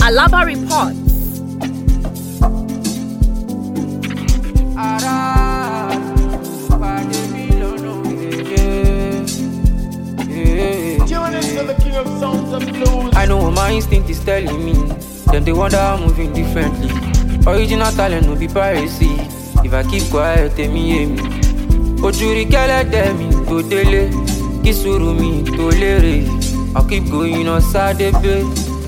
Alaba Report. I know what my instinct is telling me. Then they wonder I'm moving differently. Original talent no be piracy. If I keep quiet, tell me hear me. Ojuri kele mi to dele, kisuru mi to lere. I'll keep going on Saturday.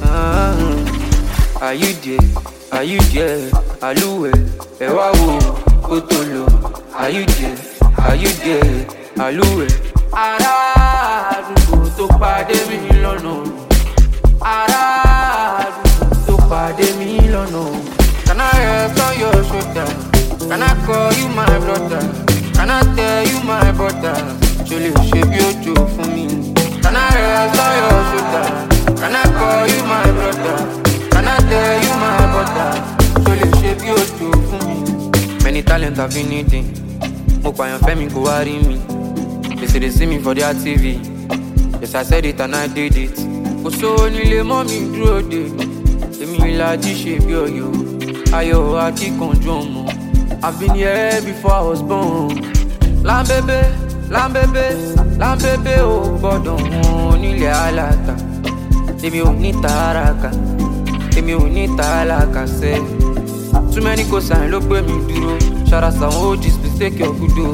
Are you there? Are you there? Aluwe, ewa wo, kotolo. Are you there? Are you there? Aluwe. Ara àdúgbò tó pàdé mi lọ́nà. Ara àdúgbò tó pàdé mi lọ́nà. Can I rest on your shoulder? Can I call you my brother? Can I tell you my brother? Ṣo lè ṣe bí òjò fún mi? Can I rest on your shoulder? Can I call you my brother? Can I tell you my brother? Ṣo lè ṣe bí òjò fún mi? Many talents I've been needing. Mo pààyàn fẹ́mi kò wá rí mi. They say they see me for their TV. Yes, I said it and I did it. Kò sówó nílé mọ́ mi dúró dè. Èmi ìlàjì ṣe bí ọ̀yọ́. Ayọ̀ akíkanjú ọmọ. I've been here before I was born. Lambebe, lambebe, lambebe ò gbọ́dọ̀ wọn nílé aláta. Èmi ò ní tààràkà, èmi ò ní tààlàkà sẹ́. Too many cosign ló gbé mi dúró. Ṣara sàwọn OGs please take your kudos.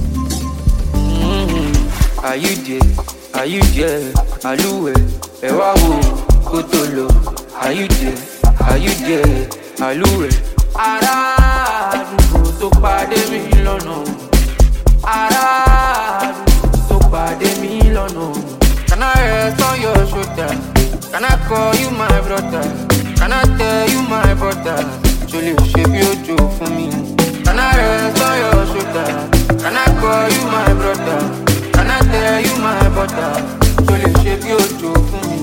Are you there? Are you there? Aluwe, ewa wo, kotolo. Are you there? Are you there? Aluwe. Ara àdúgbò tó pàdé mi lọ́nà. Ara àdúgbò tó pàdé mi lọ́nà. Can I rest on your shoulder? Can I call you my brother? Can I tell you my brother? Ṣo lè ṣe bí òjò fún mi? Can I rest on your shoulder? Can I call you my brother? Can I tell you my brother? Ṣo lè ṣe bí òjò fún mi?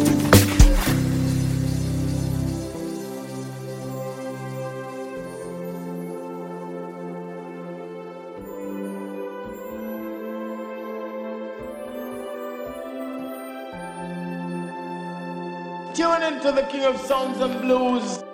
Tune into the King of Sounds and Blues.